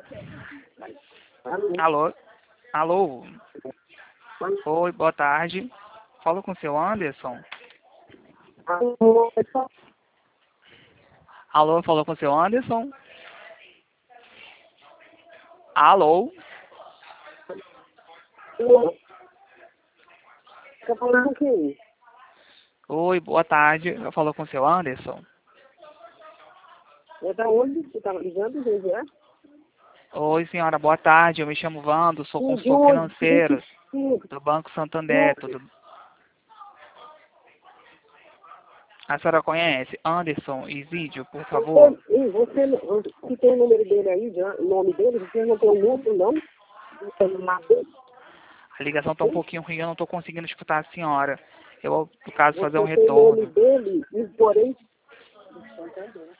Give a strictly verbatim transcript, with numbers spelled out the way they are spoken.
Alô? Alô? Oi, boa tarde. Falo com o seu Anderson. Alô, falou com o seu Anderson? Alô? Tá falando com quem? Oi, boa tarde. Falou com o seu Anderson? É da onde? Você tá ligando, gente? É? Oi, senhora, boa tarde. Eu me chamo Wando, sou Sim, de consultor onde? financeiro Sim, do Banco de Santander. onde? Tudo... A senhora conhece Anderson Isídio, por favor? Você, ei, você, se tem o número dele aí, já, o nome dele, você não tem o número, não? Não tem o nome dele? A ligação está um pouquinho ruim, eu não estou conseguindo escutar a senhora. Eu, no caso, fazer um Você tem o nome retorno. dele, e porém,